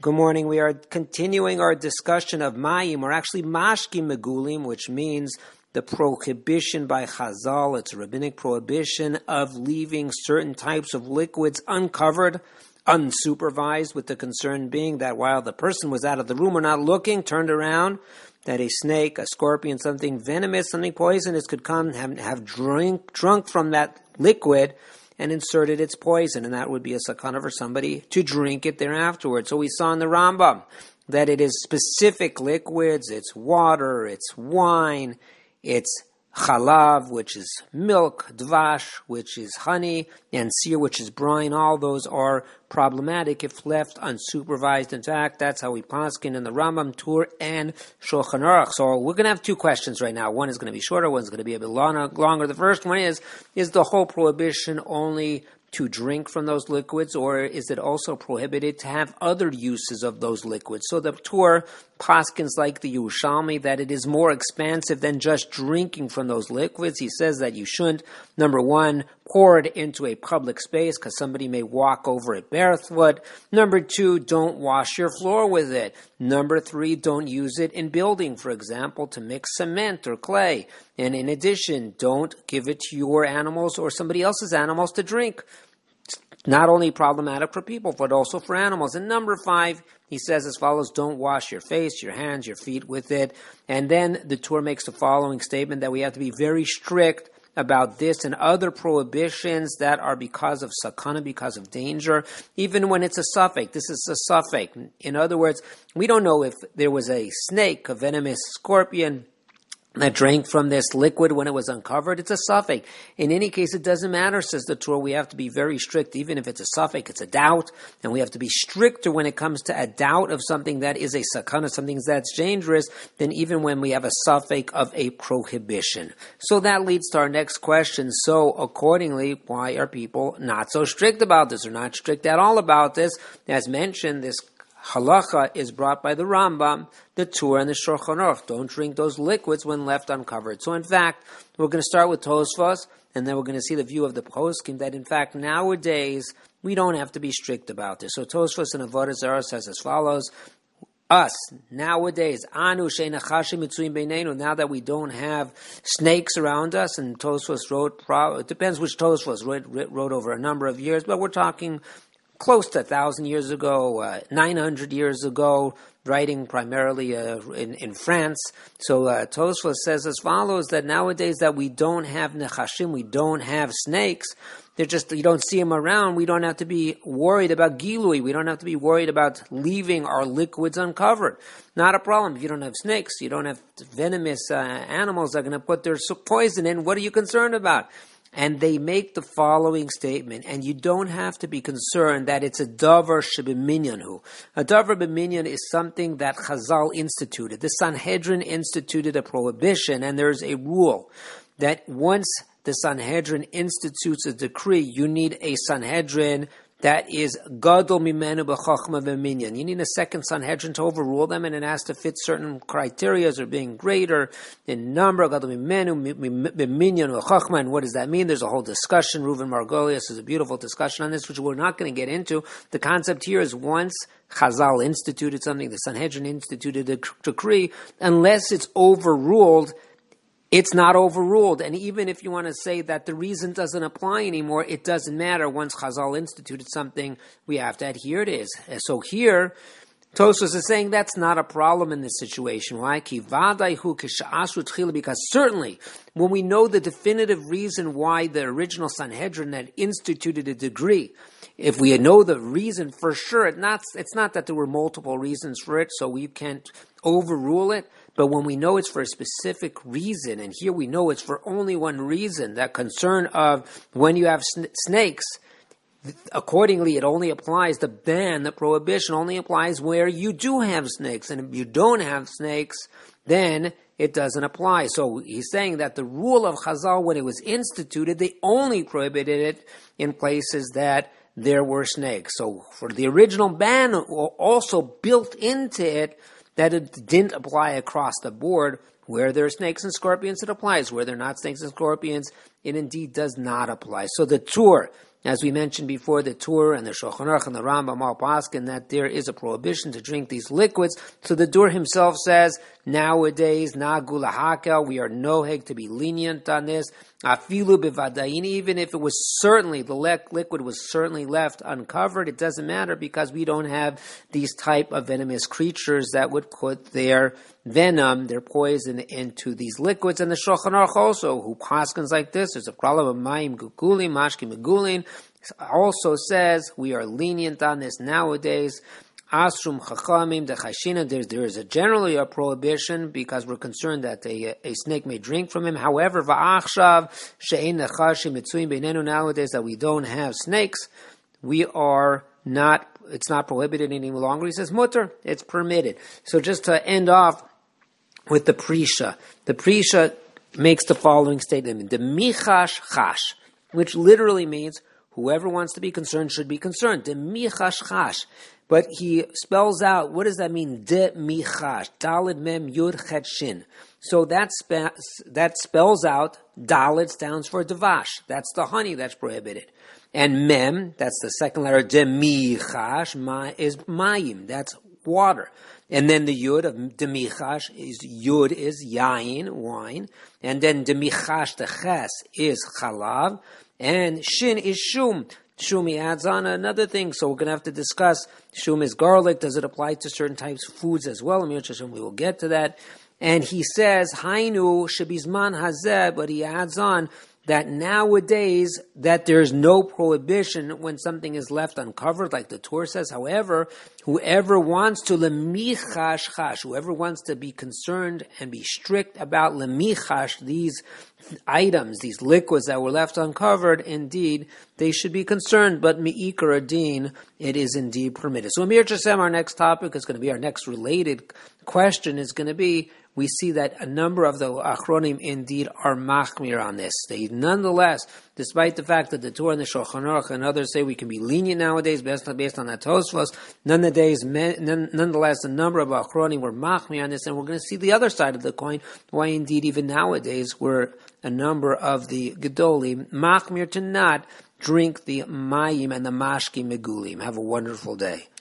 Good morning. We are continuing our discussion of Mayim, or actually Mashkim Megulim, which means the prohibition by Chazal. It's a rabbinic prohibition of leaving certain types of liquids uncovered, unsupervised, with the concern being that while the person was out of the room or not looking, turned around, that a snake, a scorpion, something venomous, something poisonous could come, have drunk from that liquid and inserted its poison, and that would be a sakana for somebody to drink it thereafterwards. So we saw in the Rambam that it is specific liquids, it's water, it's wine, it's chalav, which is milk, dvash, which is honey, and seer, which is brine. All those are problematic if left unsupervised. In fact, that's how we paskin in the Rambam, Tur, and Shulchan Aruch. So we're going to have two questions right now. One is going to be shorter, one's going to be a bit longer. The first one is the whole prohibition only to drink from those liquids, or is it also prohibited to have other uses of those liquids? So the Tur paskins like the Yerushalmi that it is more expansive than just drinking from those liquids. He says that you shouldn't, number one, pour it into a public space because somebody may walk over it barefoot. Number two, don't wash your floor with it. Number three, don't use it in building, for example, to mix cement or clay. And in addition, don't give it to your animals or somebody else's animals to drink. Not only problematic for people, but also for animals. And number five, he says as follows: don't wash your face, your hands, your feet with it. And then the Torah makes the following statement that we have to be very strict about this and other prohibitions that are because of sakana, because of danger, even when it's a suffix. This is a suffix. In other words, we don't know if there was a snake, a venomous scorpion, that drank from this liquid when it was uncovered. It's a suffix. In any case, it doesn't matter, says the Torah. We have to be very strict. Even if it's a suffix, it's a doubt, and we have to be stricter when it comes to a doubt of something that is a sakana, something that's dangerous, than even when we have a suffix of a prohibition. So that leads to our next question. So accordingly, why are people not so strict about this, or not strict at all about this? As mentioned, this halacha is brought by the Rambam, the Torah, and the Shulchan Aruch. Don't drink those liquids when left uncovered. So in fact, we're going to start with Tosfos, and then we're going to see the view of the poskim that in fact nowadays we don't have to be strict about this. So Tosfos in Avodah Zarah says as follows: us nowadays, anu she'nachashim mitzuim beinenu. Now that we don't have snakes around us, and Tosfos wrote, it depends which Tosfos wrote over a number of years, but we're talking close to 1,000 years ago, 900 years ago, writing primarily in France. So Tosfos says as follows, that nowadays that we don't have nechashim, we don't have snakes, they're just, you don't see them around, we don't have to be worried about gilui, we don't have to be worried about leaving our liquids uncovered. Not a problem. If you don't have snakes, you don't have venomous animals that are going to put their poison in, what are you concerned about? And they make the following statement, and you don't have to be concerned that it's a davar shebeminyanhu. A davar beminyan is something that Chazal instituted. The Sanhedrin instituted a prohibition, and there's a rule that once the Sanhedrin institutes a decree, you need a Sanhedrin that is gadol mimenu b'chachma v'minyan. You need a second Sanhedrin to overrule them, and it has to fit certain criteria or being greater in number, gadol mimenu b'minyan v'chachma. And what does that mean? There's a whole discussion. Reuven Margolius has a beautiful discussion on this, which we're not going to get into. The concept here is once Chazal instituted something, the Sanhedrin instituted a decree, unless it's overruled, it's not overruled. And even if you want to say that the reason doesn't apply anymore, it doesn't matter. Once Chazal instituted something, we have to adhere to it. So here, Tosfos is saying that's not a problem in this situation. Why? Because certainly, when we know the definitive reason why the original Sanhedrin had instituted a decree, if we know the reason for sure, it's not that there were multiple reasons for it, so we can't overrule it. But when we know it's for a specific reason, and here we know it's for only one reason, that concern of when you have snakes, accordingly it only applies, the ban, the prohibition only applies where you do have snakes. And if you don't have snakes, then it doesn't apply. So he's saying that the rule of Chazal, when it was instituted, they only prohibited it in places that there were snakes. So for the original ban, also built into it, that it didn't apply across the board. Where there are snakes and scorpions, it applies. Where there are not snakes and scorpions, it indeed does not apply. So the Tur As we mentioned before, the Tur and the Shulchan Aruch and the Rambam all paskin that there is a prohibition to drink these liquids. So the Tur himself says, nowadays, na gula hakel, we are noheg to be lenient on this. Afilu bivadayin, even if it was certainly, the liquid was certainly left uncovered, it doesn't matter because we don't have these type of venomous creatures that would put their venom, their poison into these liquids. And the Shulchan Aruch also, who paskins like this, there's a problem of mayim gugulim, mashkim megulin, also says we are lenient on this nowadays. Asrum chachamim the chashina. There is generally a prohibition because we're concerned that a snake may drink from him. However, va'achshav she'ein nechashim mitzuim beinenu, nowadays that we don't have snakes, we are not. It's not prohibited any longer. He says mutter. It's permitted. So just to end off with the Prisha makes the following statement: the michash chash, which literally means whoever wants to be concerned should be concerned. The michash chash. But he spells out, what does that mean? De michash, dalid mem yud chet shin. So that spells out, dalid stands for devash. That's the honey that's prohibited. And mem, that's the second letter, de michash, is mayim, that's water. And then the yud of de michash is yayin, wine. And then de michash, the ches, is chalav. And shin is shum. Shum, he adds on another thing, so we're going to have to discuss. Shum is garlic. Does it apply to certain types of foods as well? We will get to that. And he says, Hainu shebizman hazeh, but he adds on that nowadays that there's no prohibition when something is left uncovered, like the Torah says. However, whoever wants to lemichash chash, whoever wants to be concerned and be strict about lemichash, these items, these liquids that were left uncovered, indeed, they should be concerned, but mi'ikar adin, it is indeed permitted. So Amir Chasem, our next topic is going to be, our next related question is going to be, we see that a number of the Achronim indeed are machmir on this. They nonetheless, despite the fact that the Torah and the Shulchan Aruch and others say we can be lenient nowadays based on that Tosfos, nonetheless, a number of Achronim were machmir on this, and we're going to see the other side of the coin, why indeed even nowadays we're a number of the Gedolim machmir to not drink the mayim and the mashki megulim. Have a wonderful day.